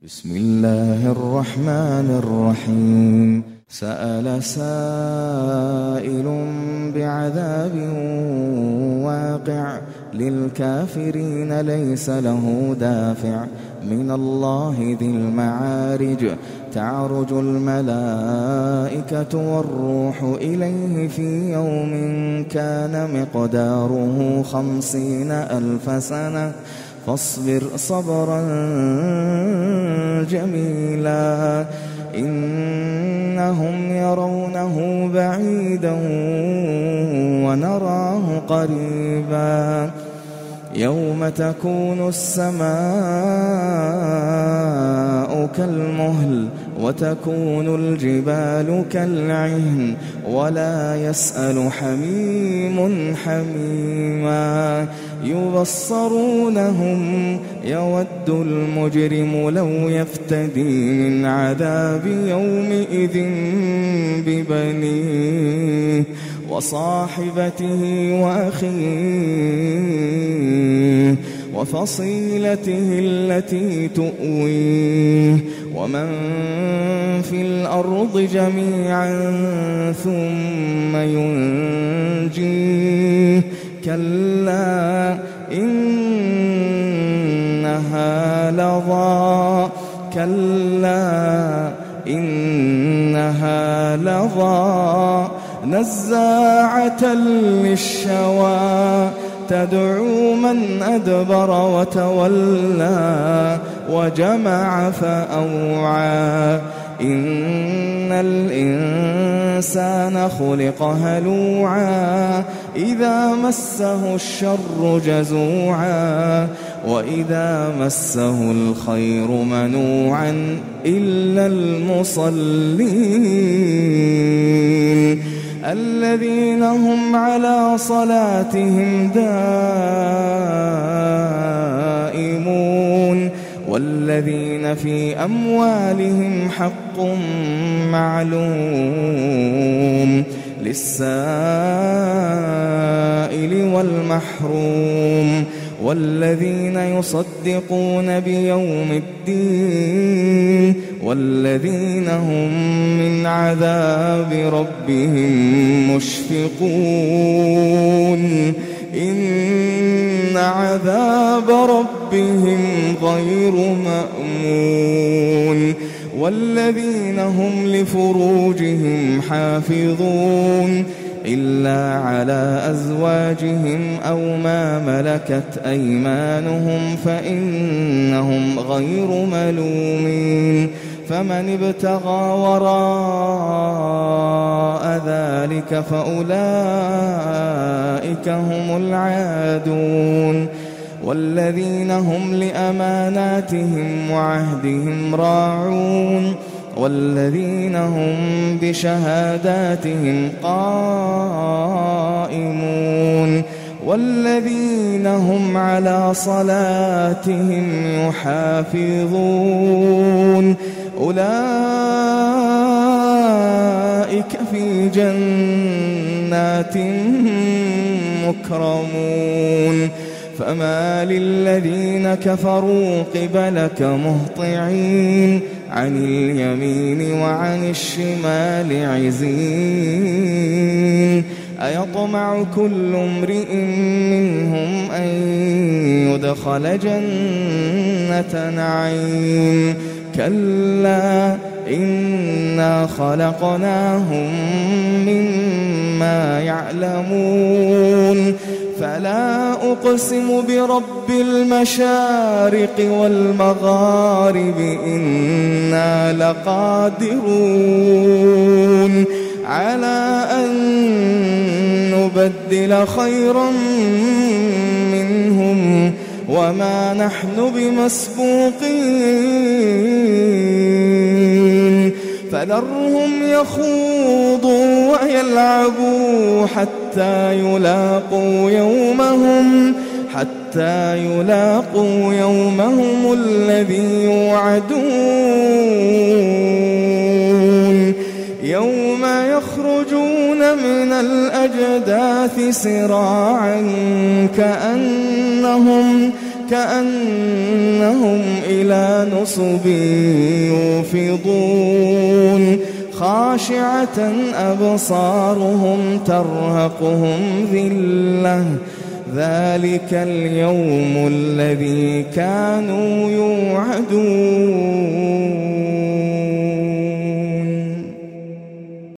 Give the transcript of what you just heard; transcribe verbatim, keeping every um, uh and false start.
بسم الله الرحمن الرحيم. سأل سائل بعذاب واقع للكافرين ليس له دافع من الله ذي المعارج. تعرج الملائكة والروح إليه في يوم كان مقداره خمسين ألف سنة فاصبر صبرا جميلا إنهم يرونه بعيدا ونراه قريبا يوم تكون السماء كالمهل وتكون الجبال كالعهن ولا يسأل حميم حميما يبصرونهم يود المجرم لو يفتدي من عذاب يومئذ ببنيه وصاحبته وأخيه وفصيلته التي تؤويه ومن في الأرض جميعا ثم ينجيه كلا إنها لظى كلا إنها لظى نزاعة للشوى تدعو من أدبر وتولى وجمع فأوعى إن الإنسان خلق هلوعا إذا مسه الشر جزوعا وإذا مسه الخير منوعا إلا المصلين الذين هم على صلاتهم دائمون والذين في أموالهم حق معلوم للسائل والمحروم والذين يصدقون بيوم الدين والذين هم من عذاب ربهم مشفقون إن عذاب ربهم غير مأمون والذين هم لفروجهم حافظون إلا على أزواجهم أو ما ملكت أيمانهم فإنهم غير ملومين فمن ابتغى وراء ذلك فأولئك هم العادون والذين هم لأماناتهم وعهدهم راعون والذين هم بشهاداتهم قائمون والذين هم على صلاتهم يحافظون أولئك في جنات مكرمون فما للذين كفروا قبلك مهطعين عن اليمين وعن الشمال عزين أيطمع كل امرئ منهم أن يدخل جنة نعيم كلا إنا خلقناهم مما يعلمون فلا أقسم برب المشارق والمغارب إنا لقادرون على أن نبدل خيرا منهم وما نحن بمسبوقين فذرهم يخوضوا ويلعبوا حتى يلاقوا يومهم حتى يلاقوا يومهم الذي يوعدون يوم يخرجون من الأجداث سراعا كأنهم كأنهم إلى نصب يوفضون خاشعة أبصارهم ترهقهم ذلة ذلك اليوم الذي كانوا يوعدون.